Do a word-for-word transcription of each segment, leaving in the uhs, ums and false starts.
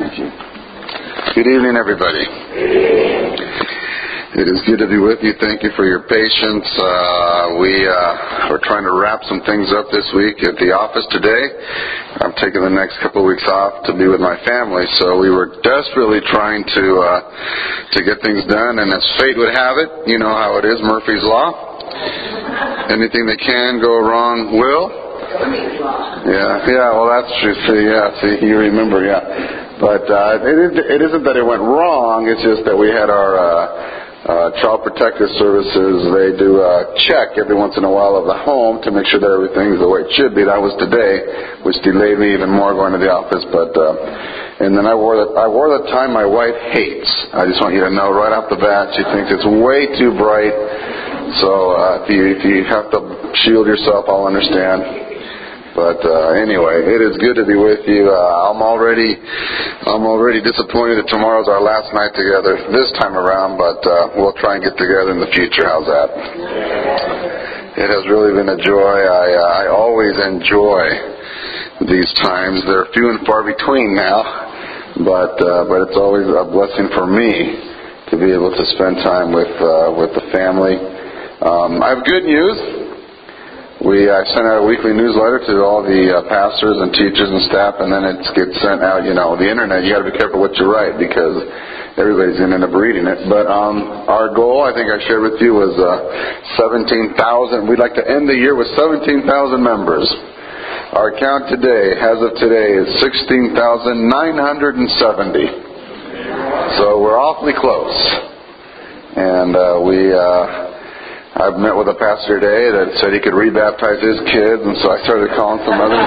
Thank you. Good evening, everybody. It is good to be with you. Thank you for your patience. Uh, we uh, are trying to wrap some things up this week at the office today. I'm taking the next couple of weeks off to be with my family, so we were desperately trying to uh, to get things done. And as fate would have it, you know how it is, Murphy's Law. Anything that can go wrong will. Yeah, yeah. Well, that's true. See, yeah, see, you remember, yeah. But uh, it, is, it isn't that it went wrong. It's just that we had our uh, uh, Child Protective Services. They do a check every once in a while of the home to make sure that everything's the way it should be. That was today, which delayed me even more going to the office. But uh, and then I wore the I wore the tie my wife hates. I just want you to know right off the bat, she thinks it's way too bright. So uh, if you if you have to shield yourself, I'll understand. But uh, anyway, it is good to be with you. Uh, I'm already, I'm already disappointed that tomorrow's our last night together this time around. But uh, we'll try and get together in the future. How's that? It has really been a joy. I, uh, I always enjoy these times. They're few and far between now, but uh, but it's always a blessing for me to be able to spend time with uh, with the family. Um, I have good news. We uh, send out a weekly newsletter to all the uh, pastors and teachers and staff, and then it gets sent out, you know, the internet. You got to be careful what you write because everybody's going to end up reading it. But um, our goal, I think I shared with you, was uh, seventeen thousand. We'd like to end the year with seventeen thousand members. Our count today, as of today, is sixteen thousand nine hundred seventy. So we're awfully close. And uh, we... Uh, I've met with a pastor today that said he could rebaptize his kids, and so I started calling some others.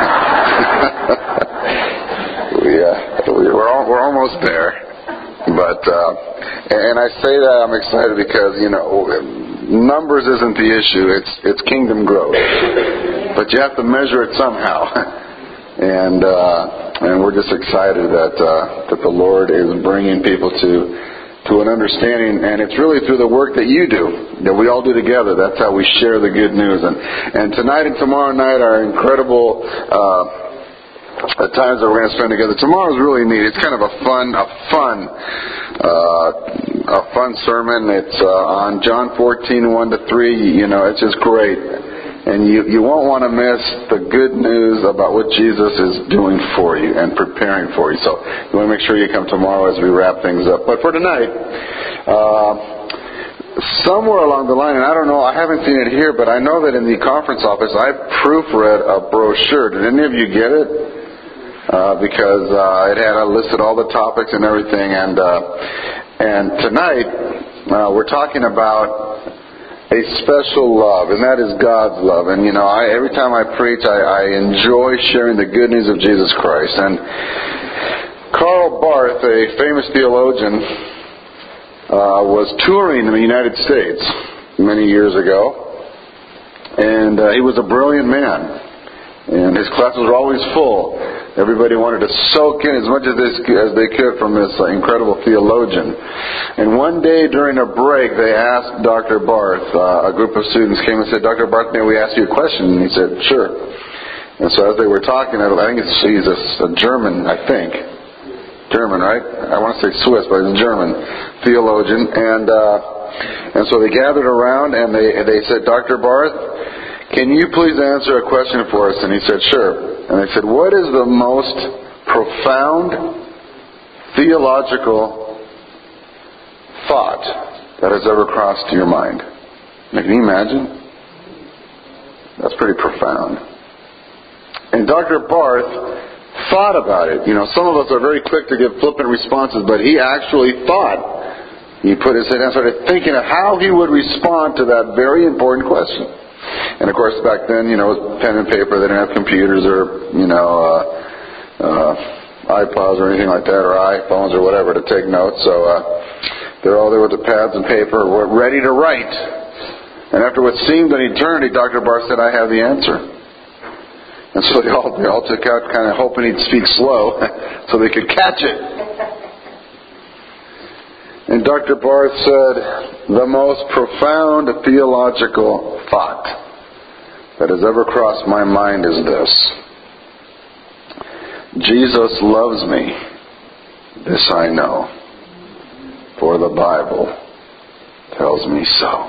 we, uh, we're all, we're almost there, but uh, and I say that I'm excited because you know numbers isn't the issue; it's it's kingdom growth. But you have to measure it somehow, and uh, and we're just excited that uh, that the Lord is bringing people to. to an understanding, and it's really through the work that you do, that we all do together. That's how we share the good news. And, and tonight and tomorrow night are incredible uh, times that we're going to spend together. Tomorrow's really neat. It's kind of a fun, a fun, uh, a fun sermon. It's uh, on John fourteen, one to three. You know, it's just great. And you, you won't want to miss the good news about what Jesus is doing for you and preparing for you. So you want to make sure you come tomorrow as we wrap things up. But for tonight, uh, somewhere along the line, and I don't know, I haven't seen it here, but I know that in the conference office I proofread a brochure. Did any of you get it? Uh, because uh, it had uh, listed all the topics and everything. And, uh, and tonight uh, we're talking about a special love, and that is God's love. And, you know, I, every time I preach, I, I enjoy sharing the good news of Jesus Christ. And Karl Barth, a famous theologian, uh, was touring in the United States many years ago. And uh, he was a brilliant man. And his classes were always full. Everybody wanted to soak in as much as they, as they could from this uh, incredible theologian. And one day during a break, they asked Doctor Barth, uh, a group of students came and said, Doctor Barth, may we ask you a question? And he said, sure. And so as they were talking, I think it's, he's a, a German, I think. German, right? I want to say Swiss, but he's a German theologian. And uh, and so they gathered around and they, they said, Doctor Barth, can you please answer a question for us? And he said, sure. And they said, what is the most profound theological thought that has ever crossed your mind? Now, can you imagine? That's pretty profound. And Doctor Barth thought about it. You know, some of us are very quick to give flippant responses, but he actually thought. He put his head down and started thinking of how he would respond to that very important question. And of course, back then, you know, it was pen and paper. They didn't have computers or, you know, uh, uh, iPods or anything like that, or iPhones or whatever to take notes. So uh, they're all there with the pads and paper, ready to write. And after what seemed an eternity, Doctor Barth said, "I have the answer." And so they all they all took out, kind of hoping he'd speak slow, so they could catch it. And Doctor Barth said, the most profound theological thought that has ever crossed my mind is this: Jesus loves me This I know, for the Bible tells me so.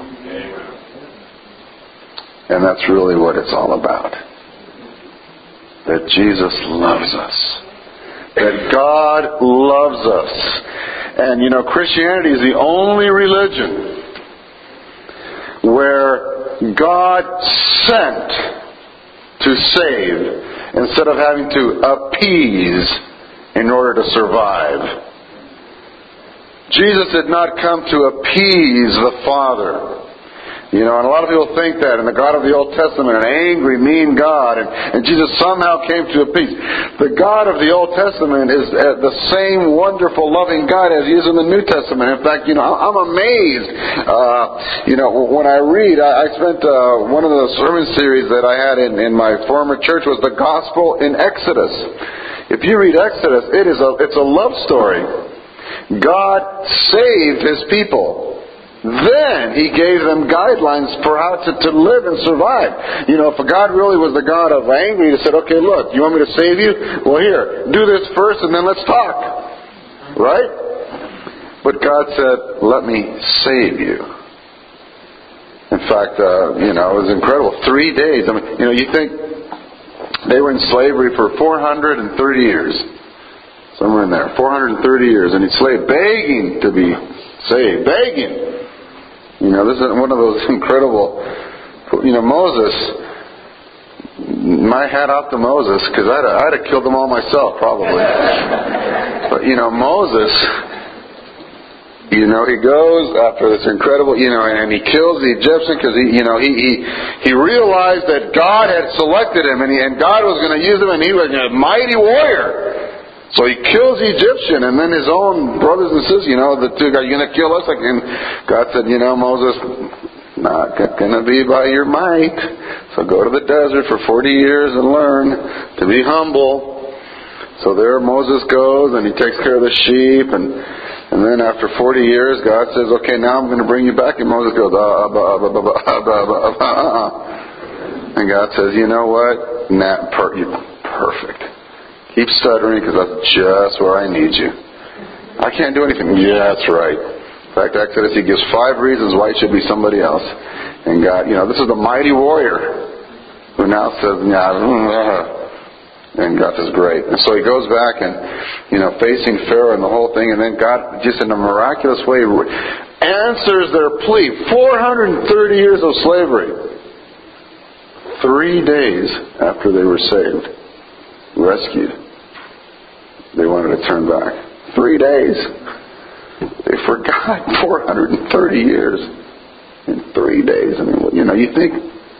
And that's really what it's all about. That Jesus loves us. That God loves us. And you know, Christianity is the only religion where God sent to save instead of having to appease in order to survive. Jesus did not come to appease the Father. You know, and a lot of people think that, and the God of the Old Testament, an angry, mean God, and, and Jesus somehow came to appease. The God of the Old Testament is uh, the same wonderful, loving God as He is in the New Testament. In fact, you know, I'm amazed. Uh, you know, when I read, I, I spent uh, one of the sermon series that I had in, in my former church was the Gospel in Exodus. If you read Exodus, it is a it's a love story. God saved His people. Then He gave them guidelines for how to, to live and survive. You know, if God really was the God of angry, He said, okay, look, you want me to save you? Well, here, do this first and then let's talk. Right? But God said, let me save you. In fact, uh, you know, it was incredible. Three days. I mean, you know, you think they were in slavery for four hundred thirty years. Somewhere in there. four hundred thirty years. And He's slave begging to be saved. Begging. You know, this is one of those incredible, you know, Moses, my hat off to Moses, because I'd, I'd have killed them all myself, probably. But, you know, Moses, you know, he goes after this incredible, you know, and he kills the Egyptian because, he, you know, he, he he realized that God had selected him, and, he, and God was going to use him, and he was a mighty warrior. So he kills the Egyptian, and then his own brothers and sisters, you know, the two guys, are you going to kill us? And God said, you know, Moses, not going to be by your might. So go to the desert for forty years and learn to be humble. So there Moses goes, and he takes care of the sheep, and and then after forty years, God says, okay, now I'm going to bring you back. And Moses goes, ah, bah, bah, bah, bah, bah, bah, bah. And God says, you know what? Nah, per- perfect. Keep stuttering because that's just where I need you. I can't do anything. Yeah, that's right. In fact, Exodus, He gives five reasons why it should be somebody else. And God, you know, this is the mighty warrior who now says, nah, and God says, great. And so he goes back and, you know, facing Pharaoh and the whole thing. And then God, just in a miraculous way, answers their plea. four hundred thirty years of slavery. Three days after they were saved, rescued, they wanted to turn back. Three days. They forgot four hundred thirty years in three days. I mean, you know, you think,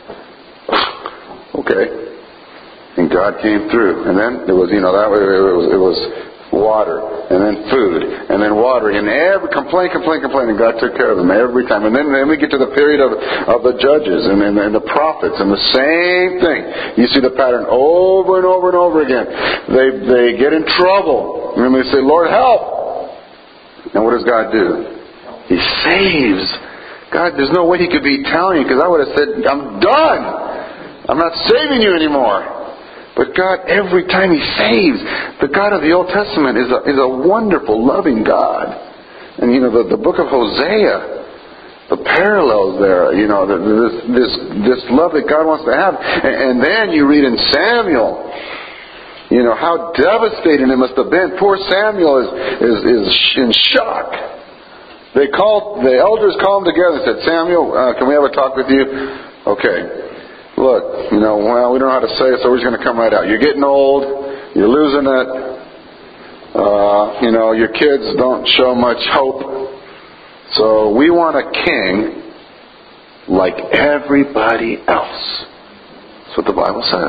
okay. And God came through. And then it was, you know, that way it was, it was water, and then food, and then water, and every complaint, complaint, complaint, and God took care of them every time. And then, then we get to the period of, of the judges and, and, and the prophets, and the same thing. You see the pattern over and over and over again. They they get in trouble, and they say, Lord, help. And what does God do? He saves. God, there's no way He could be Italian, because I would have said, I'm done. I'm not saving you anymore. But God, every time He saves, the God of the Old Testament is a, is a wonderful, loving God. And you know, the, the book of Hosea, the parallels there, you know, the, this this this love that God wants to have. And, and then you read in Samuel, you know, how devastating it must have been. Poor Samuel is is, is in shock. They called, the elders called him together and said, Samuel, uh, can we have a talk with you? Okay. Look, you know, well, we don't know how to say it, so we're just going to come right out. You're getting old. You're losing it. Uh, you know, your kids don't show much hope. So we want a king like everybody else. That's what the Bible says.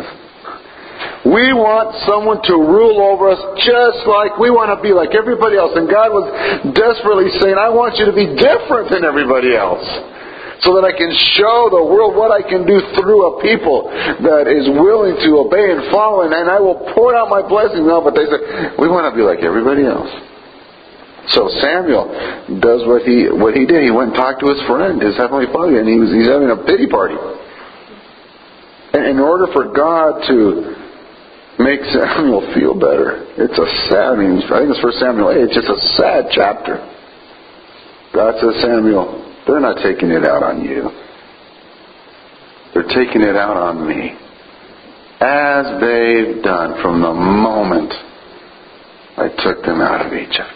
We want someone to rule over us just like we want to be like everybody else. And God was desperately saying, I want you to be different than everybody else, so that I can show the world what I can do through a people that is willing to obey and follow, and I will pour out my blessings. No, but they said, we want to be like everybody else. So Samuel does what he what he did. He went and talked to his friend, his heavenly Father, and he was he's having a pity party. And in order for God to make Samuel feel better. It's a sad, I mean, I think it's First Samuel eight. It's just a sad chapter. God says, Samuel, they're not taking it out on you. They're taking it out on me. As they've done from the moment I took them out of Egypt.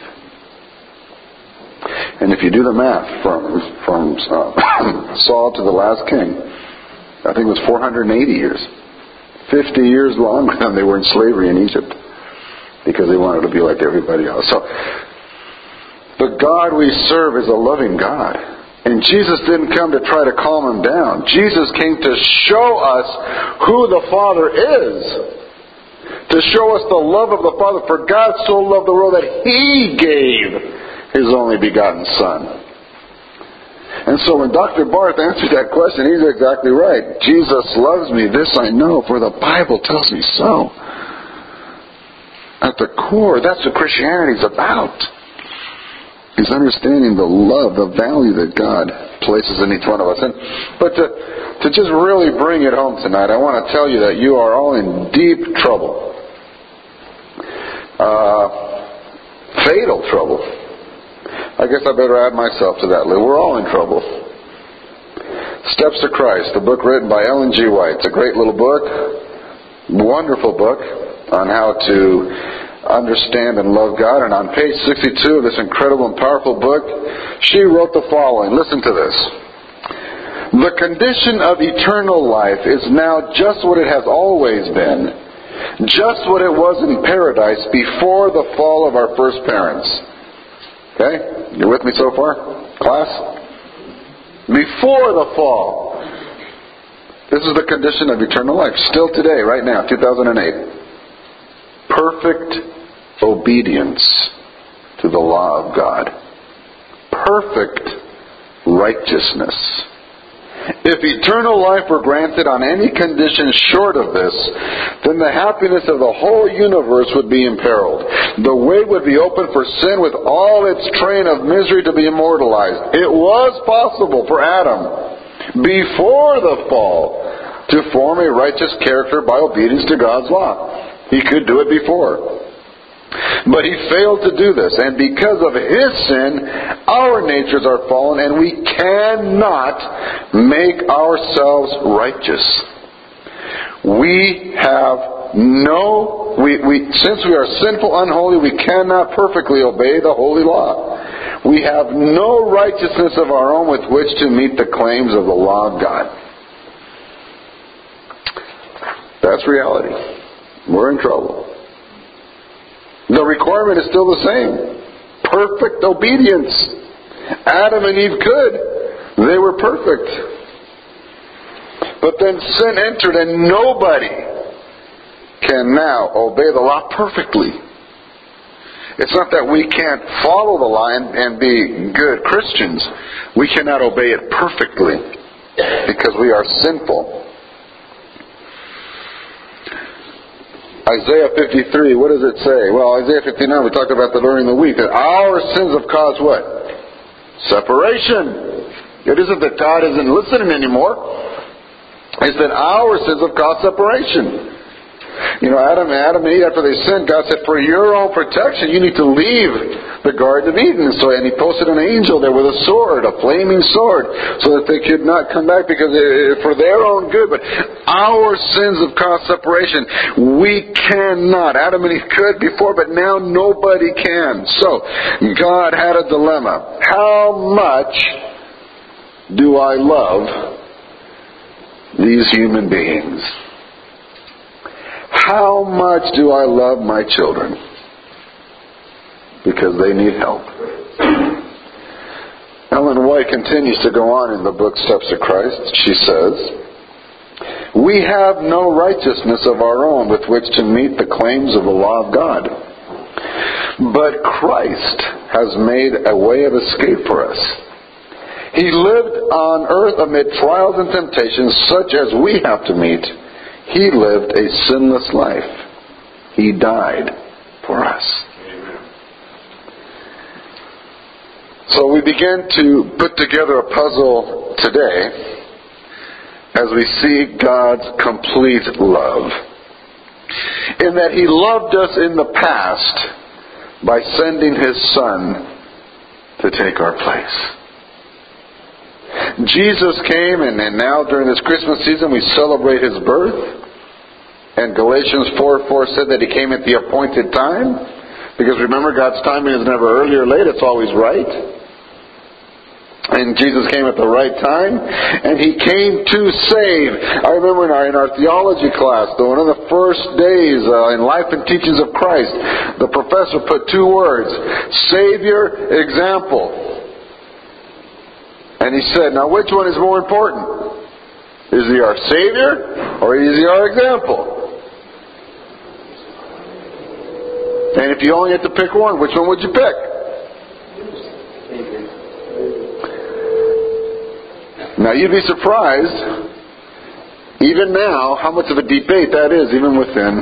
And if you do the math from from uh, Saul to the last king, I think it was four hundred eighty years. fifty years longer than they were in slavery in Egypt. Because they wanted to be like everybody else. So, the God we serve is a loving God. And Jesus didn't come to try to calm him down. Jesus came to show us who the Father is. To show us the love of the Father. For God so loved the world that He gave His only begotten Son. And so when Doctor Barth answered that question, he's exactly right. Jesus loves me, this I know, for the Bible tells me so. At the core, that's what Christianity is about. Is understanding the love, the value that God places in each one of us. And but to, to just really bring it home tonight, I want to tell you that you are all in deep trouble. Uh, fatal trouble. I guess I better add myself to that list. We're all in trouble. Steps to Christ, the book written by Ellen G. White. It's a great little book, wonderful book on how to understand and love God. And on page sixty-two of this incredible and powerful book, she wrote the following. Listen to this. The condition of eternal life is now just what it has always been, just what it was in paradise before the fall of our first parents. Okay? You with me so far, class? Before the fall. This is the condition of eternal life. Still today, right now, two thousand eight. Perfect obedience to the law of God. Perfect righteousness. If eternal life were granted on any condition short of this, then the happiness of the whole universe would be imperiled. The way would be open for sin with all its train of misery to be immortalized. It was possible for Adam, before the fall, to form a righteous character by obedience to God's law. He could do it before. But he failed to do this. And because of his sin, our natures are fallen and we cannot make ourselves righteous. We have no, we, we, since we are sinful, unholy, we cannot perfectly obey the holy law. We have no righteousness of our own with which to meet the claims of the law of God. That's reality. We're in trouble. The requirement is still the same. Perfect obedience. Adam and Eve could. They were perfect. But then sin entered and nobody can now obey the law perfectly. It's not that we can't follow the law and, and be good Christians. We cannot obey it perfectly because we are sinful. Isaiah fifty-three, what does it say? Well, Isaiah fifty-nine, we talked about that during the week. That our sins have caused what? Separation. It isn't that God isn't listening anymore. It's that our sins have caused separation. You know, Adam, Adam and Eve, after they sinned, God said, for your own protection, you need to leave the Garden of Eden. So, and He posted an angel there with a sword, a flaming sword, so that they could not come back because it, for their own good. But our sins have caused separation. We cannot. Adam and Eve could before, but now nobody can. So, God had a dilemma. How much do I love these human beings? How much do I love my children? Because they need help. Ellen White continues to go on in the book Steps to Christ. She says, we have no righteousness of our own with which to meet the claims of the law of God. But Christ has made a way of escape for us. He lived on earth amid trials and temptations such as we have to meet. He lived a sinless life. He died for us. Amen. So we begin to put together a puzzle today as we see God's complete love. in that He loved us in the past by sending His Son to take our place. Jesus came, and, and now during this Christmas season we celebrate His birth. And Galatians four four said that He came at the appointed time. Because remember, God's timing is never early or late, it's always right. And Jesus came at the right time, and He came to save. I remember in our, in our theology class, though, one of the first days uh, in Life and Teachings of Christ, the professor put two words: Savior, example. And he said, now which one is more important? Is He our Savior, or is He our example? And if you only had to pick one, which one would you pick? Now you'd be surprised, even now, how much of a debate that is, even within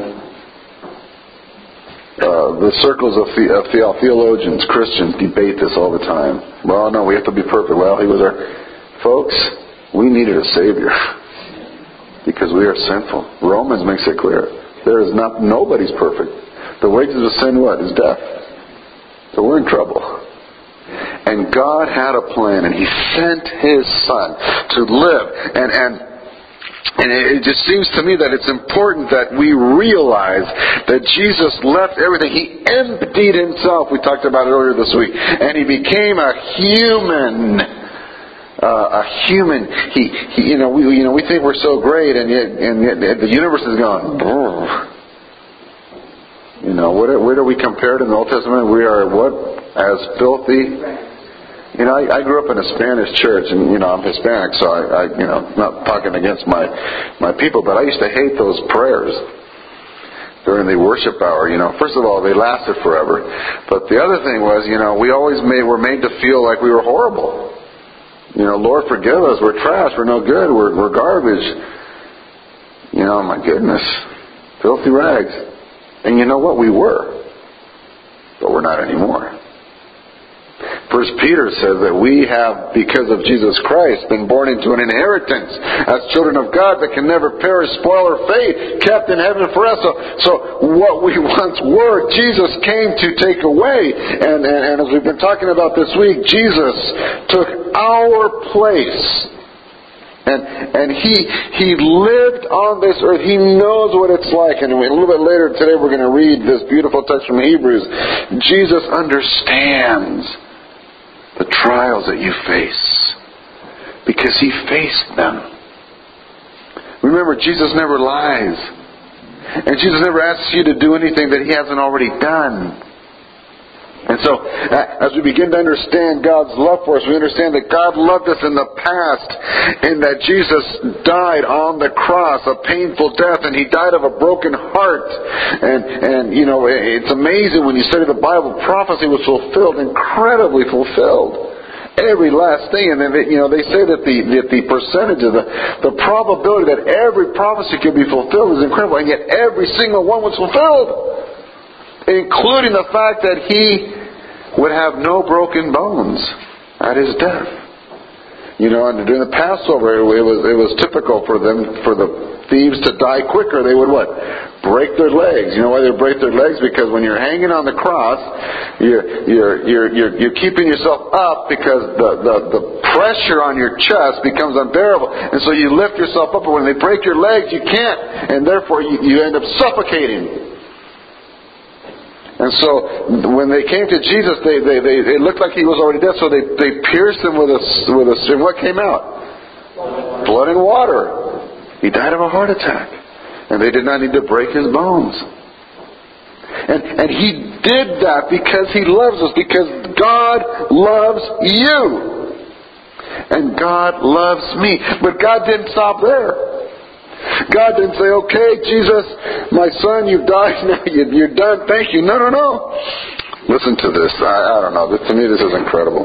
uh, the circles of, the, of the, theologians. Christians debate this all the time. Well, no, we have to be perfect. Well, He was our... Folks, we needed a Savior because we are sinful. Romans makes it clear. There is not... Nobody's perfect. The wages of sin, what? Is death. So we're in trouble. And God had a plan, and He sent His Son to live. And and and it just seems to me that it's important that we realize that Jesus left everything. He emptied Himself. We talked about it earlier this week. And He became a human. Uh, a human. He, he, you know, we, you know, we think we're so great, and yet, and yet the universe is gone. Brrr. You know, where, where do we compare it in the Old Testament? We are what? As filthy. You know, I, I grew up in a Spanish church, and you know, I'm Hispanic, so I, I, you know, not talking against my my people, but I used to hate those prayers during the worship hour. You know, first of all, they lasted forever, but the other thing was, you know, we always made were made to feel like we were horrible. You know, Lord, forgive us. We're trash. We're no good. We're we're garbage. You know, my goodness, filthy rags. And you know what? We were. But we're not anymore. First Peter says that we have, because of Jesus Christ, been born into an inheritance as children of God that can never perish, spoil, or fade, kept in heaven for us. So, so what we once were, Jesus came to take away. And, and, and as we've been talking about this week, Jesus took our place. And and he he lived on this earth. He knows what it's like. And a little bit later today we're going to read this beautiful text from Hebrews. Jesus understands the trials that you face because He faced them. Remember, Jesus never lies. And Jesus never asks you to do anything that He hasn't already done. And so, as we begin to understand God's love for us, we understand that God loved us in the past, and that Jesus died on the cross, a painful death, and He died of a broken heart. And, and you know, it's amazing when you study the Bible, prophecy was fulfilled, incredibly fulfilled. Every last thing. And then, they, you know, they say that the, that the percentage of the, the probability that every prophecy could be fulfilled is incredible, and yet every single one was fulfilled. Including the fact that He would have no broken bones at His death. You know, and during the Passover, it was it was typical for them, for the thieves to die quicker. They would what? Break their legs. You know why they break their legs? Because when you're hanging on the cross, you're you're you're you're, you're keeping yourself up because the, the the pressure on your chest becomes unbearable, and so you lift yourself up. But when they break your legs, you can't, and therefore you, you end up suffocating. And so, when they came to Jesus, they, they, they, it looked like He was already dead, so they, they pierced Him with a, with a string. What came out? Blood and water. He died of a heart attack. And they did not need to break His bones. And, and He did that because He loves us, because God loves you. And God loves me. But God didn't stop there. God didn't say, okay, Jesus, my son, you've died, now you're done, thank you. No, no, no. Listen to this. I, I don't know. To me, this is incredible.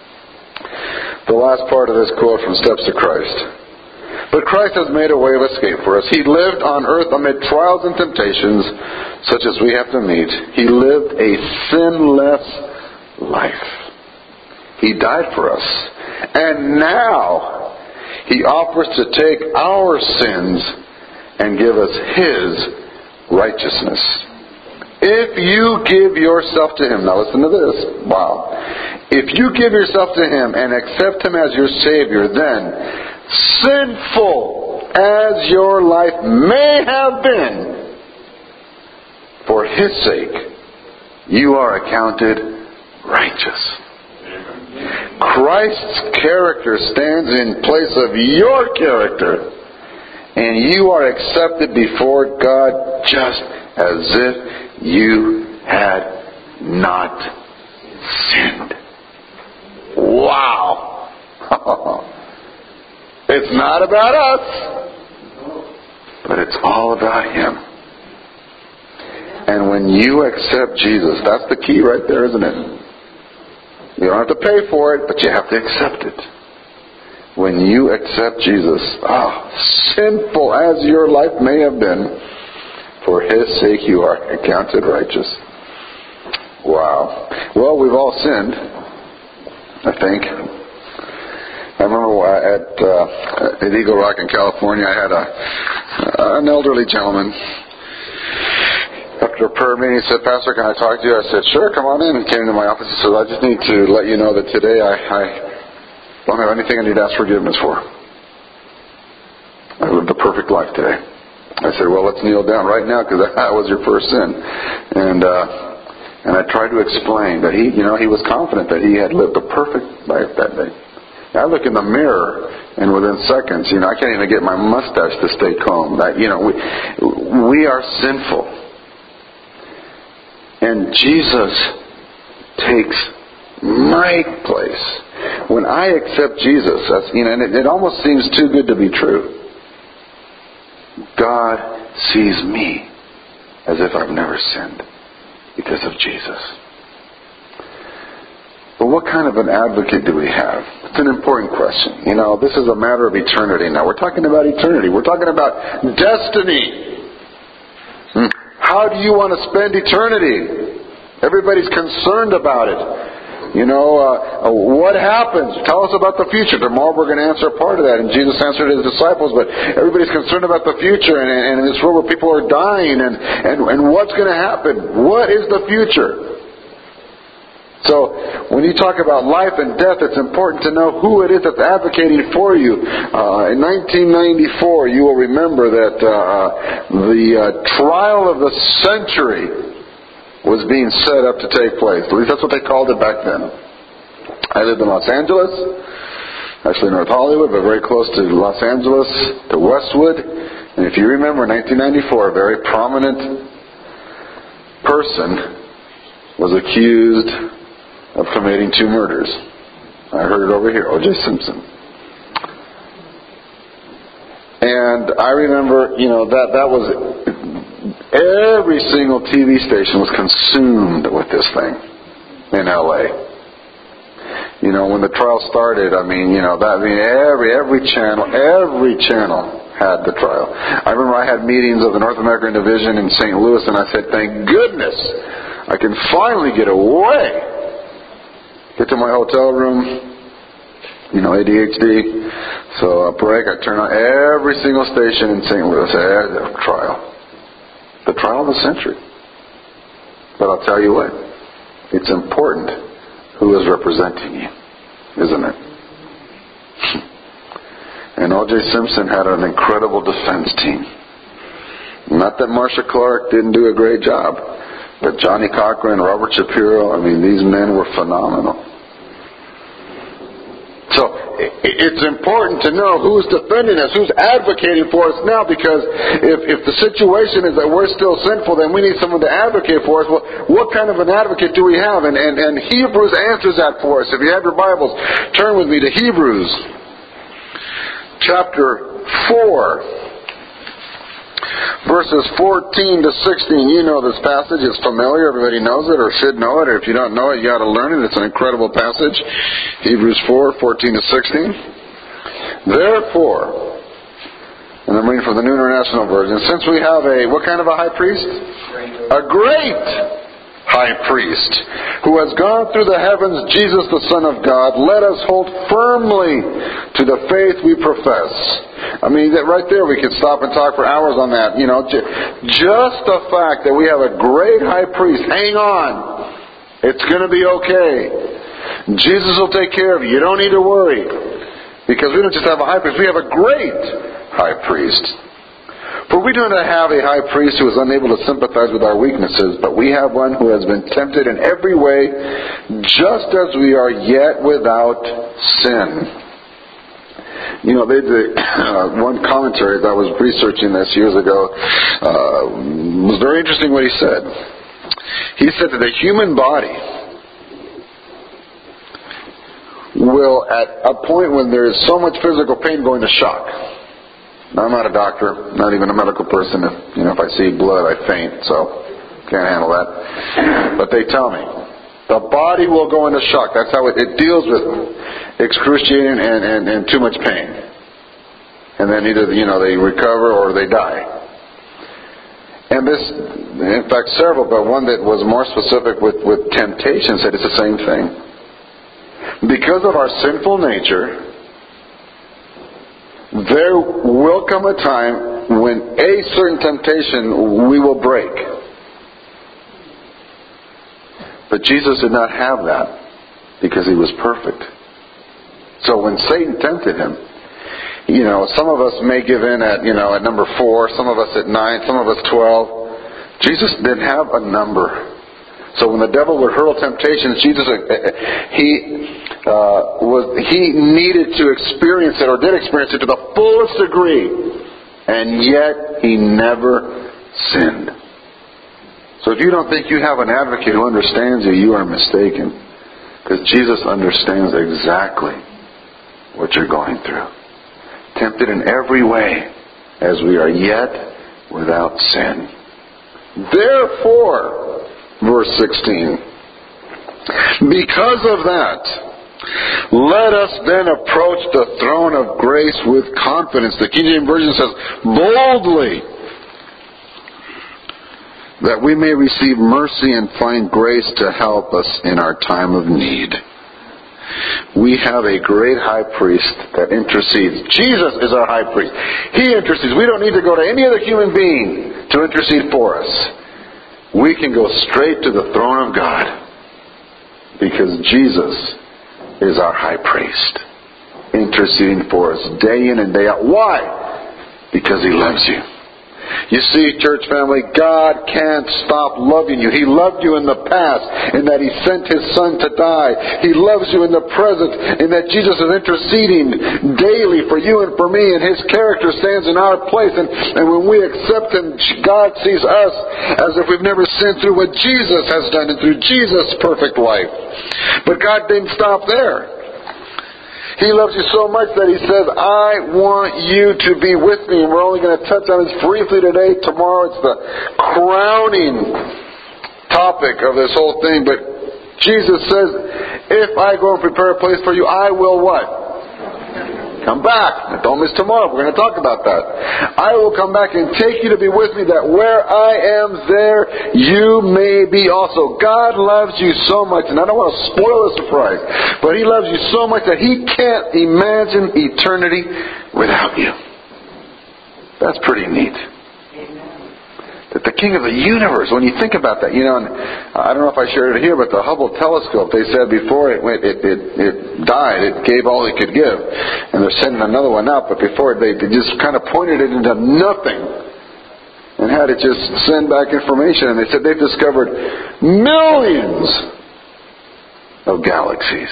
The last part of this quote from Steps to Christ. But Christ has made a way of escape for us. He lived on earth amid trials and temptations such as we have to meet. He lived a sinless life. He died for us. And now He offers to take our sins and give us His righteousness. If you give yourself to Him, now listen to this, wow. If you give yourself to Him and accept Him as your Savior, then, sinful as your life may have been, for His sake, you are accounted righteous. Christ's character stands in place of your character, and you are accepted before God just as if you had not sinned. Wow! It's not about us, but it's all about Him. And when you accept Jesus, that's the key right there, isn't it? You don't have to pay for it, but you have to accept it. When you accept Jesus, ah, sinful as your life may have been, for His sake you are accounted righteous. Wow. Well, we've all sinned, I think. I remember at, uh, at Eagle Rock in California, I had a an elderly gentleman. After a prayer meeting, he said, "Pastor, can I talk to you?" I said, "Sure, come on in." He came to my office. He said, "I just need to let you know that today I, I don't have anything I need to ask forgiveness for. I lived a perfect life today." I said, "Well, let's kneel down right now because that was your first sin." And uh, and I tried to explain that he, you know, he was confident that he had lived a perfect life that day. I look in the mirror, and within seconds, you know, I can't even get my mustache to stay combed. That, you know, we we are sinful, and Jesus takes my place. When I accept Jesus, that's, you know, and it, it almost seems too good to be true. God sees me as if I've never sinned because of Jesus. But what kind of an advocate do we have? It's an important question. You know, this is a matter of eternity now. We're talking about eternity. We're talking about destiny. How do you want to spend eternity? Everybody's concerned about it. You know, uh, what happens? Tell us about the future. Tomorrow we're going to answer part of that. And Jesus answered His disciples, but everybody's concerned about the future. And, and in this world where people are dying, and, and, and what's going to happen? What is the future? So, when you talk about life and death, it's important to know who it is that's advocating for you. Uh, in nineteen ninety-four, you will remember that uh, the uh, trial of the century was being set up to take place. At least that's what they called it back then. I lived in Los Angeles, actually North Hollywood, but very close to Los Angeles, to Westwood. And if you remember, in nineteen ninety-four, a very prominent person was accused of committing two murders. I heard it over here, O J Simpson. And I remember, you know, that that was... every single T V station was consumed with this thing in L A. You know, when the trial started, I mean, you know, that I mean, every every channel, every channel had the trial. I remember I had meetings of the North American Division in Saint Louis, and I said, "Thank goodness, I can finally get away." Get to my hotel room, you know, A D H D. So a break, I turn on every single station in Saint Louis. There's a trial. The trial of the century. But I'll tell you what, it's important who is representing you, isn't it? And O J Simpson had an incredible defense team. Not that Marcia Clark didn't do a great job, but Johnny Cochran, Robert Shapiro, I mean, these men were phenomenal. So it's important to know who's defending us, who's advocating for us now, because if, if the situation is that we're still sinful, then we need someone to advocate for us. Well, what kind of an advocate do we have? And, and, and Hebrews answers that for us. If you have your Bibles, turn with me to Hebrews chapter four. Verses fourteen to sixteen. You know this passage. It's familiar. Everybody knows it or should know it. Or if you don't know it, you got to learn it. It's an incredible passage. Hebrews four, fourteen to sixteen. Therefore, and I'm reading from the New International Version, since we have a, what kind of a high priest? A great high priest who has gone through the heavens, Jesus the Son of God, let us hold firmly to the faith we profess. I mean, that right there we could stop and talk for hours on that. You know, just the fact that we have a great high priest. Hang on. It's going to be okay. Jesus will take care of you. You don't need to worry. Because we don't just have a high priest. We have a great high priest. For we do not have a high priest who is unable to sympathize with our weaknesses, but we have one who has been tempted in every way, just as we are yet without sin. You know, they did, uh, one commentary that I was researching this years ago uh, was very interesting what he said. He said that the human body will, at a point when there is so much physical pain, go into shock. Now, I'm not a doctor, not even a medical person. If, you know, if I see blood, I faint, so can't handle that. But they tell me the body will go into shock. That's how it, it deals with excruciating and, and, and too much pain. And then either, you know, they recover or they die. And this, in fact, several, but one that was more specific with, with temptation said it's the same thing. Because of our sinful nature, there will come a time when a certain temptation we will break. But Jesus did not have that because he was perfect. So when Satan tempted him, you know, some of us may give in at, you know, at number four, some of us at nine, some of us twelve. Jesus didn't have a number. So when the devil would hurl temptations, Jesus, he uh, was he needed to experience it, or did experience it to the fullest degree, and yet he never sinned. So if you don't think you have an advocate who understands you, you are mistaken. Because Jesus understands exactly what you're going through. Tempted in every way, as we are yet without sin. Therefore, verse sixteen, because of that, let us then approach the throne of grace with confidence. The King James Version says, boldly, that we may receive mercy and find grace to help us in our time of need. We have a great high priest that intercedes. Jesus is our high priest. He intercedes. We don't need to go to any other human being to intercede for us. We can go straight to the throne of God because Jesus is our high priest, interceding for us day in and day out. Why? Because he loves you. You see, church family, God can't stop loving you. He loved you in the past in that he sent his son to die. He loves you in the present in that Jesus is interceding daily for you and for me, and his character stands in our place. And, and when we accept him, God sees us as if we've never sinned through what Jesus has done and through Jesus' perfect life. But God didn't stop there. He loves you so much that he says, I want you to be with me. And we're only going to touch on this briefly today. Tomorrow it's the crowning topic of this whole thing. But Jesus says, if I go and prepare a place for you, I will what? Come back. Don't miss tomorrow. We're going to talk about that. I will come back and take you to be with me, that where I am, there you may be also. God loves you so much, and I don't want to spoil the surprise, but he loves you so much that he can't imagine eternity without you. That's pretty neat. That the King of the universe, when you think about that, you know, and I don't know if I shared it here, but the Hubble telescope, they said before it went, it, it, it died, it gave all it could give. And they're sending another one out, but before they, they just kind of pointed it into nothing and had it just send back information. And they said they've discovered millions of galaxies.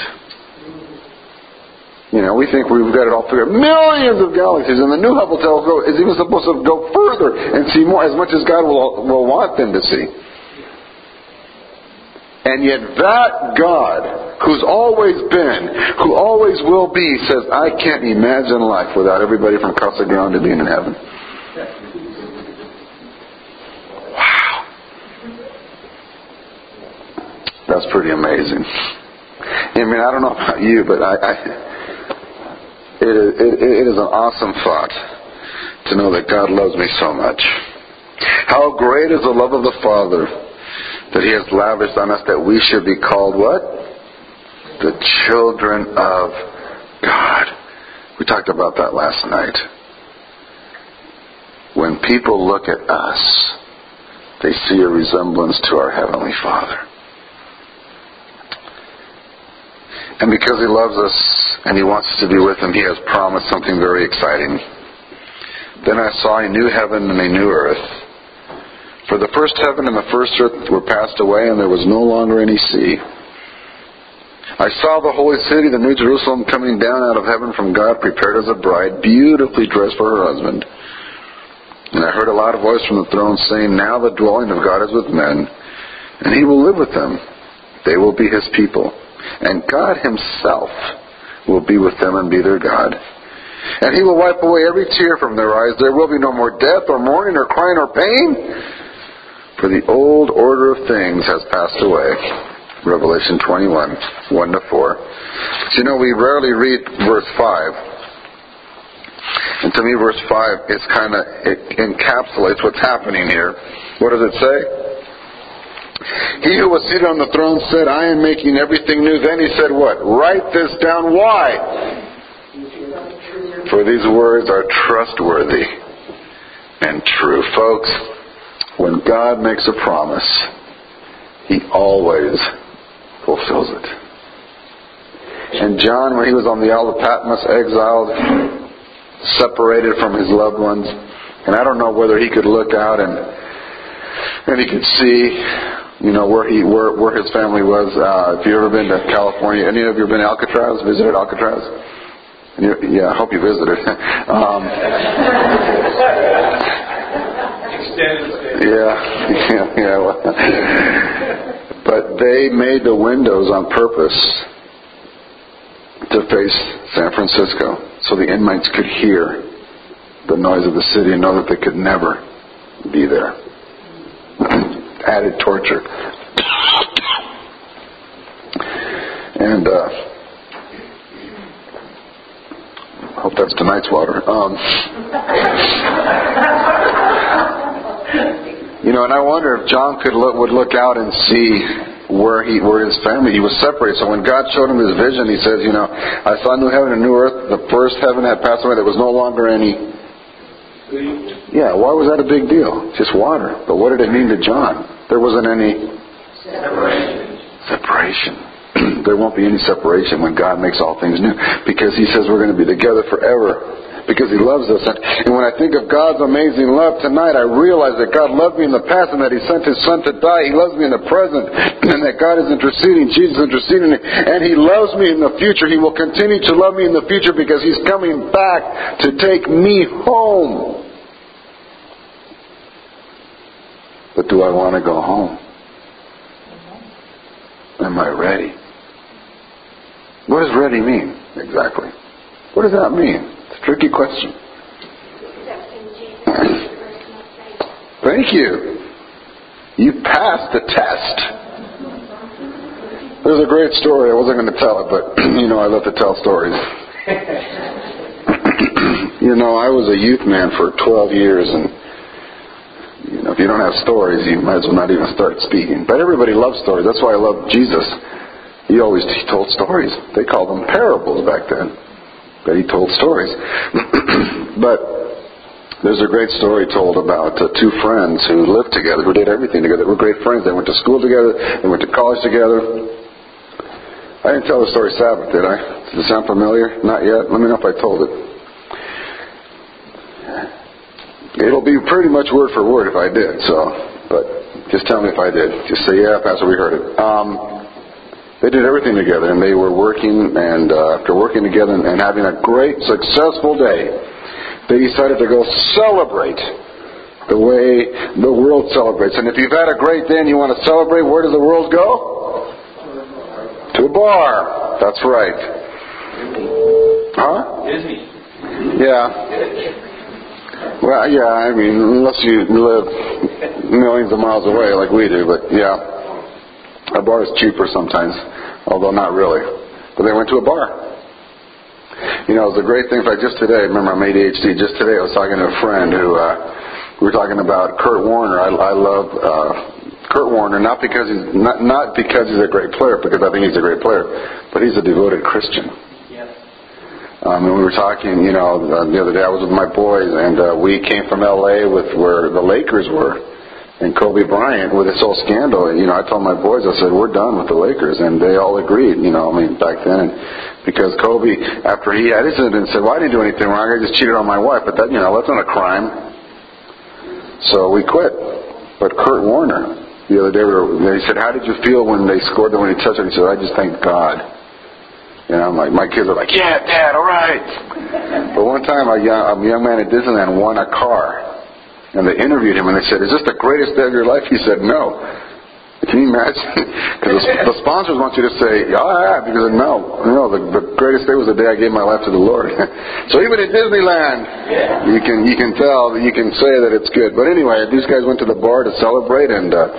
You know, we think we've got it all figured out. Millions of galaxies. And the new Hubble telescope is even supposed to go further and see more, as much as God will, will want them to see. And yet that God, who's always been, who always will be, says, I can't imagine life without everybody from Casa Grande being in heaven. Wow. That's pretty amazing. I mean, I don't know about you, but I... I It is, it, it is an awesome thought to know that God loves me so much. How great is the love of the Father that he has lavished on us that we should be called what? The children of God. We talked about that last night. when people look at us, they see a resemblance to our Heavenly Father. And because He loves us and He wants us to be with Him, He has promised something very exciting. Then I saw a new heaven and a new earth. For the first heaven and the first earth were passed away, and there was no longer any sea. I saw the holy city, the new Jerusalem, coming down out of heaven from God, prepared as a bride, beautifully dressed for her husband. And I heard a loud voice from the throne saying, Now the dwelling of God is with men, and He will live with them. They will be His people. And God Himself will be with them and be their God. And He will wipe away every tear from their eyes. There will be no more death or mourning or crying or pain, for the old order of things has passed away. Revelation twenty-one, one to four. But you know, we rarely read verse five. And to me, verse five is kind of, it encapsulates what's happening here. What does it say? He who was seated on the throne said, I am making everything new. Then He said what? Write this down. Why? For these words are trustworthy and true. Folks, when God makes a promise, He always fulfills it. And John, when he was on the Isle of Patmos, exiled, separated from his loved ones, and I don't know whether he could look out and and he could see, you know, where he where where his family was. Uh, if you've ever been to California, any of you have been to Alcatraz? Visited Alcatraz? And you, yeah, I hope you visited. um, yeah, yeah, yeah. Well, but they made the windows on purpose to face San Francisco, so the inmates could hear the noise of the city and know that they could never be there. Added torture. And uh, I hope that's tonight's water. Um, you know, and I wonder if John could look, would look out and see where he, where his family, he was separated. So when God showed him his vision, He says, you know, I saw a new heaven and a new earth. The first heaven had passed away. There was no longer any. Yeah, why was that a big deal? Just water. But what did it mean to John? There wasn't any separation. Separation. There won't be any separation when God makes all things new, because He says we're going to be together forever. Because He loves us. And when I think of God's amazing love tonight, I realize that God loved me in the past and that He sent His Son to die. He loves me in the present. And that God is interceding. Jesus is interceding. And He loves me in the future. He will continue to love me in the future because He's coming back to take me home. But do I want to go home? Am I ready? What does ready mean exactly? What does that mean? It's a tricky question. Thank you. You passed the test. There's a great story. I wasn't going to tell it, but you know I love to tell stories. You know, I was a youth man for twelve years, and you know, if you don't have stories, you might as well not even start speaking. But everybody loves stories. That's why I love Jesus. He always he told stories. They called them parables back then. But He told stories. But there's a great story told about uh, two friends who lived together, who did everything together. They were great friends. They went to school together. They went to college together. I didn't tell the story Sabbath, did I? Does it sound familiar? Not yet? Let me know if I told it. It'll be pretty much word for word if I did. So, but just tell me if I did. Just say, yeah, Pastor, we heard it. Um... They did everything together, and they were working, and uh, after working together and, and having a great, successful day, they decided to go celebrate the way the world celebrates. And if you've had a great day and you want to celebrate, where does the world go? To a bar. That's right. Huh? Disney. Yeah. Well, yeah, I mean, unless you live millions of miles away like we do, but yeah. A bar is cheaper sometimes, although not really. But they went to a bar. You know, it was a great thing. In fact, just today, remember I'm A D H D, just today I was talking to a friend who, uh, we were talking about Kurt Warner. I, I love uh, Kurt Warner, not because he's not, not because he's a great player, because I think he's a great player, but he's a devoted Christian. Yes. Um, and we were talking, you know, uh, the other day I was with my boys, and uh, we came from L A with where the Lakers were, and Kobe Bryant with this whole scandal. And, you know, I told my boys, I said, we're done with the Lakers, and they all agreed, you know, I mean, back then. And because Kobe, after he had his incident, said, well, I didn't do anything wrong, I just cheated on my wife, but that, you know, that's not a crime. So we quit. But Kurt Warner, the other day, we were, they said, how did you feel when they scored, when he touched it? He said, I just thanked God. You know, my, my kids are like, yeah, Dad, all right. But one time a young, a young man at Disneyland won a car. And they interviewed him and they said, is this the greatest day of your life? He said, no. Can you imagine? Because the, the sponsors want you to say, yeah, yeah, because no, no, the, the greatest day was the day I gave my life to the Lord. So even at Disneyland, you can you can tell, you can say that it's good. But anyway, these guys went to the bar to celebrate, and uh,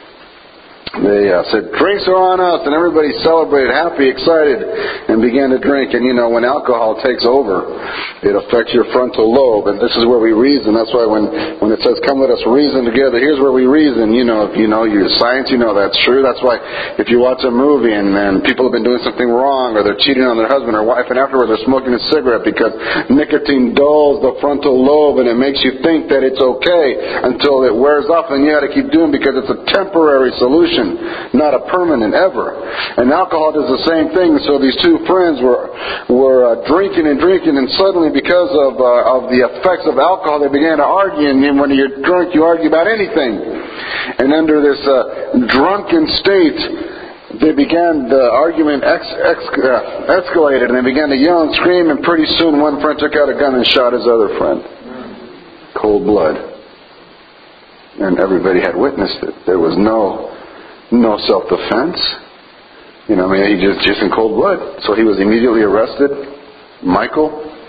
they uh, said, drinks are on us, and everybody celebrated, happy, excited, and began to drink. And you know, when alcohol takes over, it affects your frontal lobe, and this is where we reason. That's why when, when it says, come let us reason together, here's where we reason. You know, if you know your science, you know that's true. That's why if you watch a movie and, and people have been doing something wrong, or they're cheating on their husband or wife, and afterwards they're smoking a cigarette because nicotine dulls the frontal lobe, and it makes you think that it's okay until it wears off, and you got to keep doing because it's a temporary solution, not a permanent ever. And alcohol does the same thing. So these two friends were were uh, drinking and drinking, and suddenly, because of uh, of the effects of alcohol, they began to argue. And when you're drunk, you argue about anything. And under this uh, drunken state, they began the argument ex, ex, uh, escalated, and they began to yell and scream. And pretty soon, one friend took out a gun and shot his other friend. Cold blood. And everybody had witnessed it. There was no No self-defense. You know, I mean, he just, just in cold blood. So he was immediately arrested. Michael.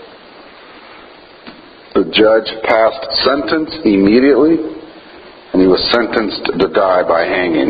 The judge passed sentence immediately, and he was sentenced to die by hanging.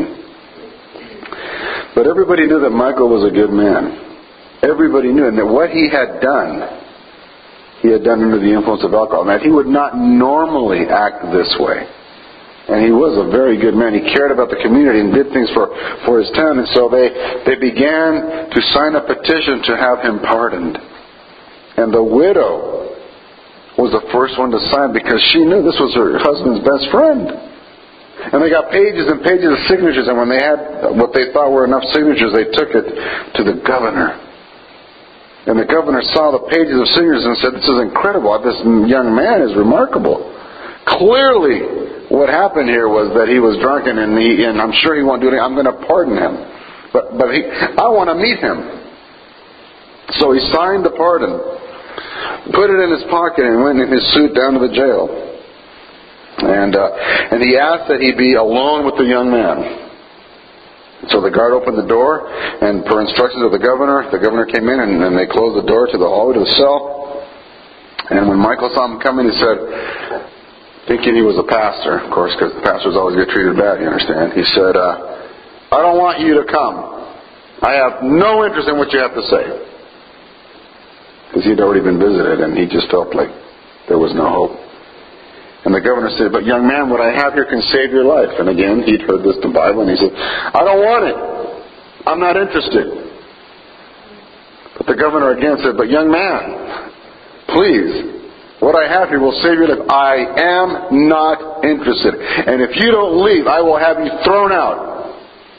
But everybody knew that Michael was a good man. Everybody knew, and that what he had done, he had done under the influence of alcohol. Now, he would not normally act this way. And he was a very good man. He cared about the community and did things for, for his town. And so they, they began to sign a petition to have him pardoned. And the widow was the first one to sign because she knew this was her husband's best friend. And they got pages and pages of signatures. And when they had what they thought were enough signatures, they took it to the governor. And the governor saw the pages of signatures and said, this is incredible. This young man is remarkable. Clearly, what happened here was that he was drunken, and he, and I'm sure he won't do anything. I'm going to pardon him, but but he, I want to meet him. So he signed the pardon, put it in his pocket, and went in his suit down to the jail. And uh, and he asked that he be alone with the young man. So the guard opened the door, and per instructions of the governor, the governor came in, and, and they closed the door to the hallway to the cell. And when Michael saw him coming, he said, thinking he was a pastor, of course, because the pastors always get treated bad, you understand. He said, uh, I don't want you to come. I have no interest in what you have to say. Because he'd already been visited, and he just felt like there was no hope. And the governor said, but young man, what I have here can save your life. And again, he'd heard this in the Bible, and he said, I don't want it. I'm not interested. But the governor again said, but young man, please, what I have here will save your life. I am not interested. And if you don't leave, I will have you thrown out.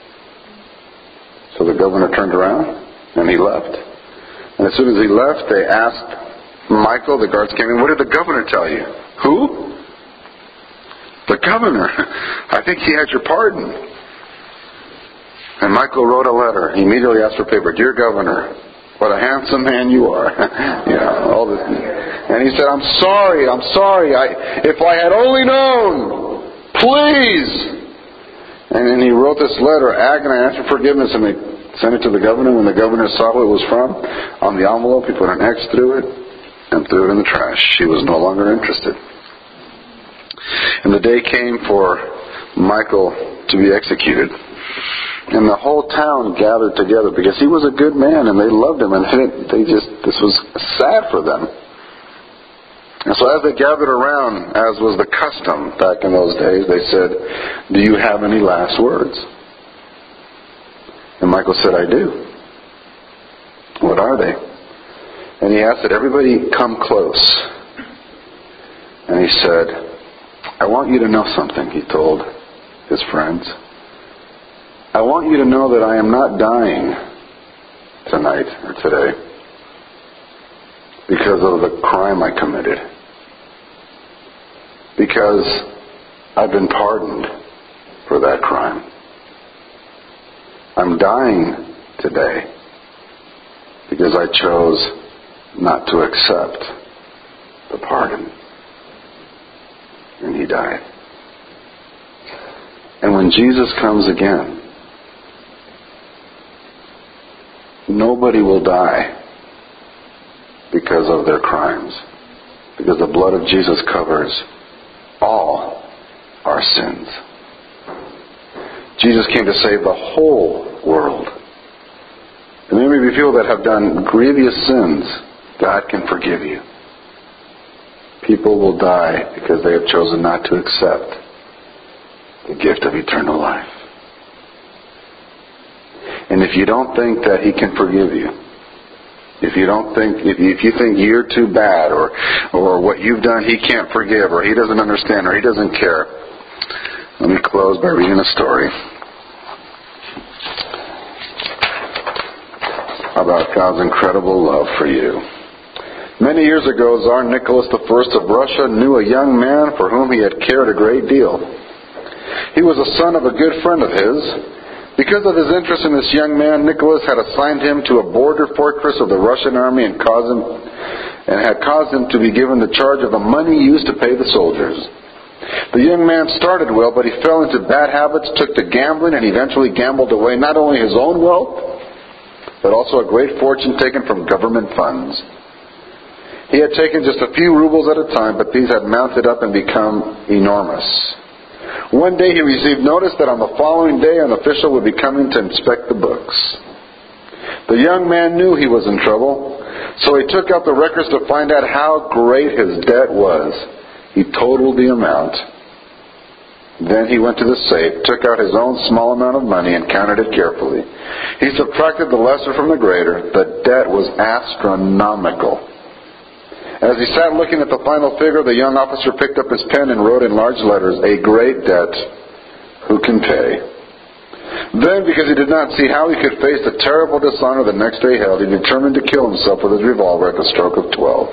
So the governor turned around and he left. And as soon as he left, they asked Michael, the guards came in, what did the governor tell you? Who? The governor. I think he had your pardon. And Michael wrote a letter. He immediately asked for paper. Dear Governor, what a handsome man you are. Yeah, all this. And he said, I'm sorry, I'm sorry. I, if I had only known, please. And then he wrote this letter, asking, I asked for forgiveness, and they sent it to the governor. When the governor saw who it was from, on the envelope, he put an X through it and threw it in the trash. He was no longer interested. And the day came for Michael to be executed. And the whole town gathered together because he was a good man and they loved him, and they just, this was sad for them. And so as they gathered around, as was the custom back in those days, they said, do you have any last words? And Michael said, I do. What are they? And he asked that everybody come close. And he said, I want you to know something, he told his friends. I want you to know that I am not dying tonight or today because of the crime I committed. Because I've been pardoned for that crime. I'm dying today because I chose not to accept the pardon. And he died. And when Jesus comes again, nobody will die because of their crimes. Because the blood of Jesus covers all our sins. Jesus came to save the whole world. And there may be people that have done grievous sins. God can forgive you. People will die because they have chosen not to accept the gift of eternal life. And if you don't think that he can forgive you, if you don't think, if you, if you think you're too bad, or or what you've done he can't forgive, or he doesn't understand, or he doesn't care, let me close by reading a story about God's incredible love for you. Many years ago, Tsar Nicholas the First of Russia knew a young man for whom he had cared a great deal. He was a son of a good friend of his. Because of his interest in this young man, Nicholas had assigned him to a border fortress of the Russian army and caused him and had caused him to be given the charge of the money used to pay the soldiers. The young man started well, but he fell into bad habits, took to gambling, and eventually gambled away not only his own wealth, but also a great fortune taken from government funds. He had taken just a few rubles at a time, but these had mounted up and become enormous. One day he received notice that on the following day an official would be coming to inspect the books. The young man knew he was in trouble, so he took out the records to find out how great his debt was. He totaled the amount. Then he went to the safe, took out his own small amount of money, and counted it carefully. He subtracted the lesser from the greater. The debt was astronomical. As he sat looking at the final figure, the young officer picked up his pen and wrote in large letters, "A great debt, who can pay?" Then, because he did not see how he could face the terrible dishonor the next day held, he determined to kill himself with his revolver at the stroke of twelve.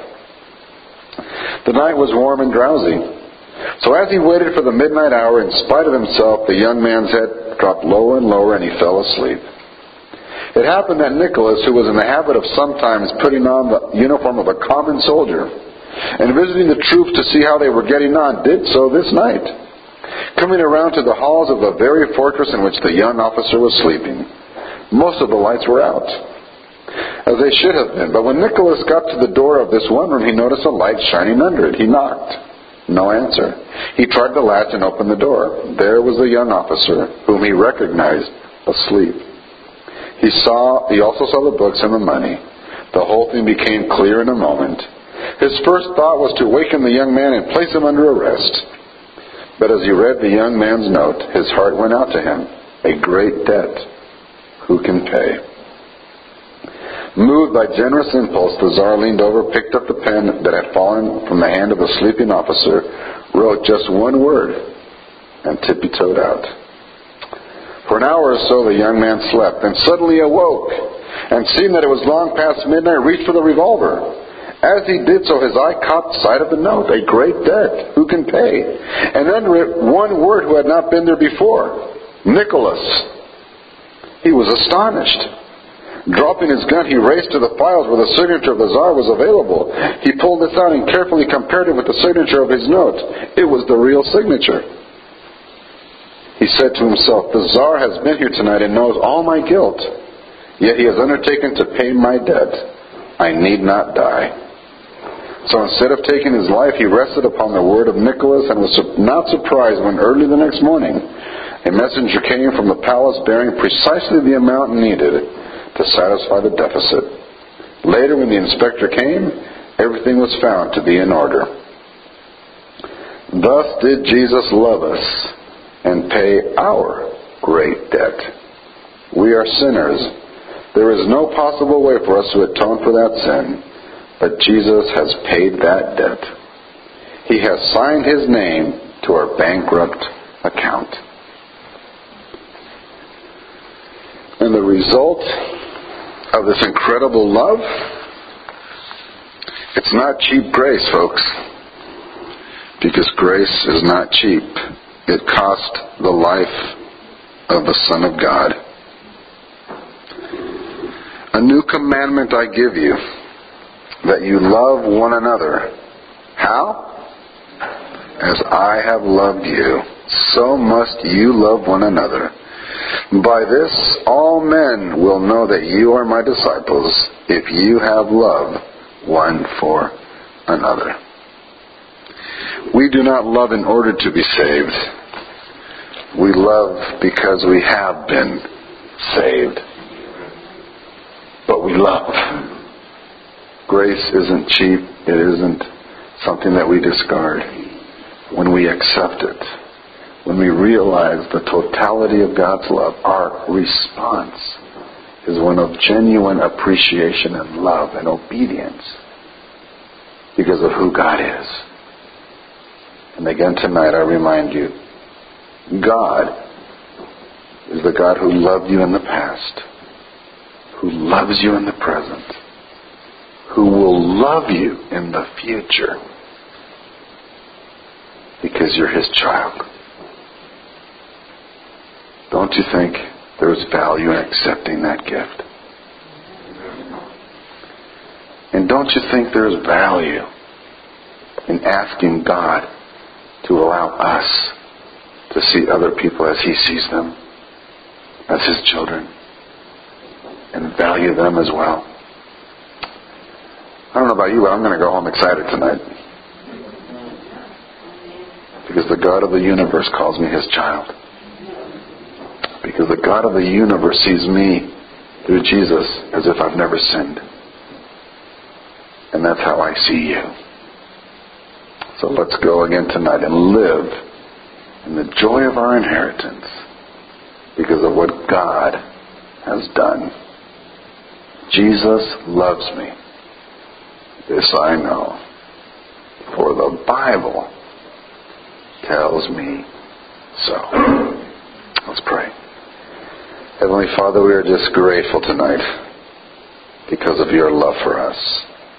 The night was warm and drowsy. So as he waited for the midnight hour, in spite of himself, the young man's head dropped lower and lower and he fell asleep. It happened that Nicholas, who was in the habit of sometimes putting on the uniform of a common soldier and visiting the troops to see how they were getting on, did so this night, coming around to the halls of the very fortress in which the young officer was sleeping. Most of the lights were out, as they should have been, but when Nicholas got to the door of this one room, he noticed a light shining under it. He knocked. No answer. He tried the latch and opened the door. There was the young officer, whom he recognized, asleep. He saw. He also saw the books and the money. The whole thing became clear in a moment. His first thought was to waken the young man and place him under arrest. But as he read the young man's note, his heart went out to him. A great debt. Who can pay? Moved by generous impulse, the Tsar leaned over, picked up the pen that had fallen from the hand of the sleeping officer, wrote just one word, and tippy-toed out. For an hour or so the young man slept, then suddenly awoke, and seeing that it was long past midnight, reached for the revolver. As he did so, his eye caught sight of the note, "A great debt, who can pay?" And then one word who had not been there before, "Nicholas." He was astonished. Dropping his gun, he raced to the files where the signature of the Tsar was available. He pulled this out and carefully compared it with the signature of his note. It was the real signature. He said to himself, "The Tsar has been here tonight and knows all my guilt. Yet he has undertaken to pay my debt. I need not die." So instead of taking his life, he rested upon the word of Nicholas and was not surprised when early the next morning a messenger came from the palace bearing precisely the amount needed to satisfy the deficit. Later, when the inspector came, everything was found to be in order. Thus did Jesus love us and pay our great debt. We are sinners. There is no possible way for us to atone for that sin. But Jesus has paid that debt. He has signed his name to our bankrupt account. And the result of this incredible love, it's not cheap grace, folks. Because grace is not cheap. It cost the life of the Son of God. A new commandment I give you, that you love one another. How? As I have loved you, so must you love one another. By this, all men will know that you are my disciples, if you have love one for another. We do not love in order to be saved. We love because we have been saved. But we love. Grace isn't cheap. It isn't something that we discard. When we accept it, when we realize the totality of God's love, our response is one of genuine appreciation and love and obedience because of who God is. And again tonight I remind you, God is the God who loved you in the past, who loves you in the present, who will love you in the future because you're his child. Don't you think there's value in accepting that gift? And don't you think there's value in asking God to allow us to see other people as he sees them, as his children, and value them as well? I don't know about you, but I'm going to go home excited tonight. Because the God of the universe calls me his child. Because the God of the universe sees me through Jesus as if I've never sinned. And that's how I see you. So let's go again tonight and live in the joy of our inheritance because of what God has done. Jesus loves me. This I know. For the Bible tells me so. Let's pray. Heavenly Father, we are just grateful tonight because of your love for us.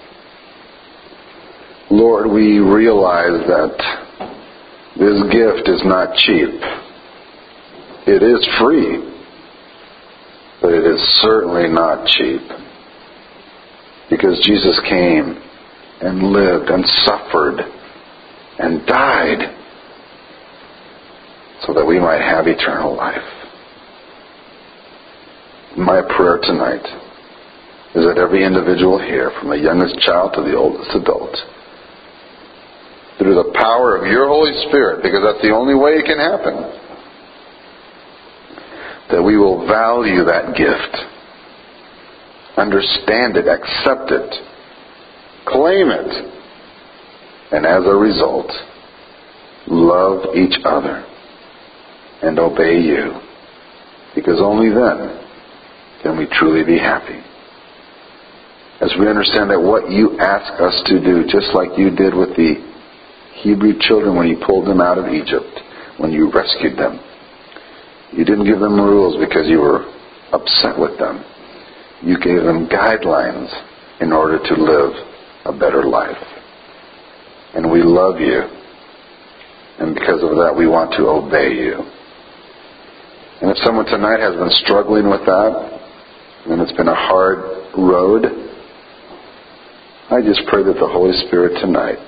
Lord, we realize that this gift is not cheap. It is free, but it is certainly not cheap. Because Jesus came and lived and suffered and died so that we might have eternal life. My prayer tonight is that every individual here, from the youngest child to the oldest adult, through the power of your Holy Spirit, because that's the only way it can happen, that we will value that gift, understand it, accept it, claim it, and as a result, love each other and obey you, because only then can we truly be happy. As we understand that what you ask us to do, just like you did with the Hebrew children when you pulled them out of Egypt, when you rescued them, you didn't give them rules because you were upset with them. You gave them guidelines in order to live a better life. And we love you. And because of that, we want to obey you. And if someone tonight has been struggling with that, and it's been a hard road, I just pray that the Holy Spirit tonight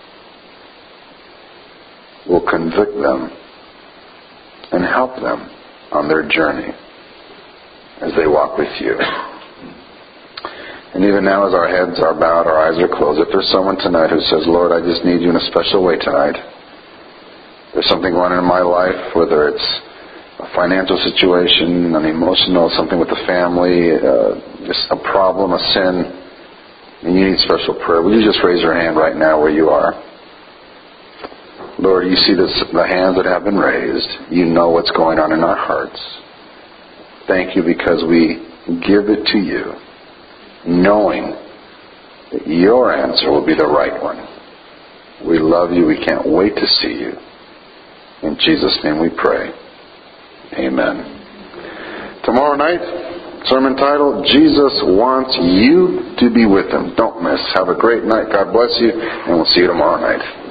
will convict them and help them on their journey as they walk with you. And even now as our heads are bowed, our eyes are closed, if there's someone tonight who says, Lord, I just need you in a special way tonight. There's something going on in my life, whether it's a financial situation, an emotional, something with the family, uh, just a problem, a sin, and you need special prayer. Will you just raise your hand right now where you are? Lord, you see this, the hands that have been raised. You know what's going on in our hearts. Thank you because we give it to you, knowing that your answer will be the right one. We love you. We can't wait to see you. In Jesus' name we pray. Amen. Tomorrow night, sermon title, Jesus wants you to be with him. Don't miss. Have a great night. God bless you, and we'll see you tomorrow night.